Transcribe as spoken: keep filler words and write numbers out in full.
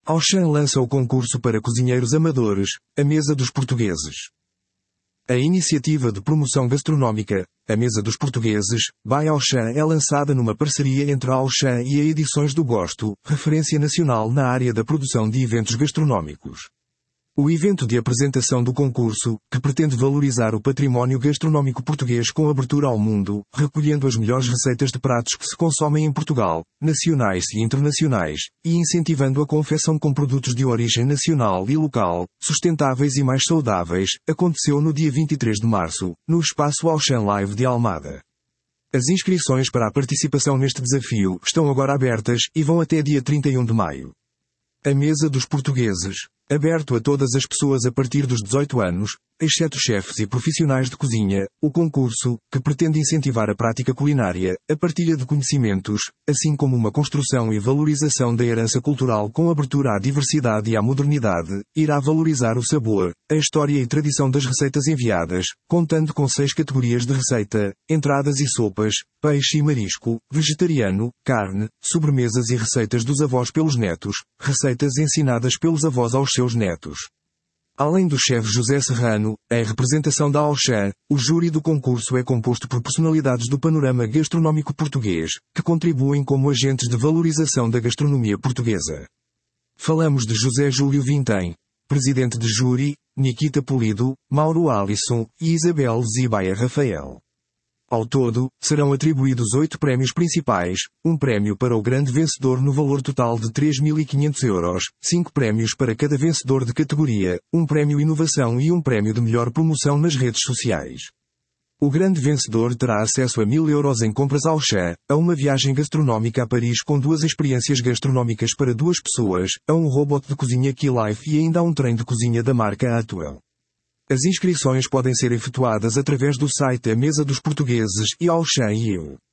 Auchan lança o concurso para cozinheiros amadores, a Mesa dos Portugueses. A iniciativa de promoção gastronómica, a Mesa dos Portugueses, by Auchan é lançada numa parceria entre a Auchan e a Edições do Gosto, referência nacional na área da produção de eventos gastronómicos. O evento de apresentação do concurso, que pretende valorizar o património gastronómico português com abertura ao mundo, recolhendo as melhores receitas de pratos que se consomem em Portugal, nacionais e internacionais, e incentivando a confecção com produtos de origem nacional e local, sustentáveis e mais saudáveis, aconteceu no dia vinte e três de março, no espaço Auchan Live de Almada. As inscrições para a participação neste desafio estão agora abertas e vão até dia trinta e um de maio. A Mesa dos Portugueses. Aberto a todas as pessoas a partir dos dezoito anos, exceto chefes e profissionais de cozinha, o concurso, que pretende incentivar a prática culinária, a partilha de conhecimentos, assim como uma construção e valorização da herança cultural com abertura à diversidade e à modernidade, irá valorizar o sabor, a história e tradição das receitas enviadas, contando com seis categorias de receita: entradas e sopas, peixe e marisco, vegetariano, carne, sobremesas e receitas dos avós pelos netos, receitas ensinadas pelos avós aos seus netos. Além do chefe José Serrano, em representação da Auchan, o júri do concurso é composto por personalidades do panorama gastronómico português, que contribuem como agentes de valorização da gastronomia portuguesa. Falamos de José Júlio Vintém, presidente de júri, Nikita Polido, Mauro Alisson e Isabel Zibaia Rafael. Ao todo, serão atribuídos oito prémios principais, um prémio para o grande vencedor no valor total de três mil e quinhentos euros, cinco prémios para cada vencedor de categoria, um prémio inovação e um prémio de melhor promoção nas redes sociais. O grande vencedor terá acesso a mil euros em compras Auchan, a uma viagem gastronómica a Paris com duas experiências gastronómicas para duas pessoas, a um robot de cozinha Keylife e ainda a um trem de cozinha da marca Atwell. As inscrições podem ser efetuadas através do site A Mesa dos Portugueses e Auchan e eu.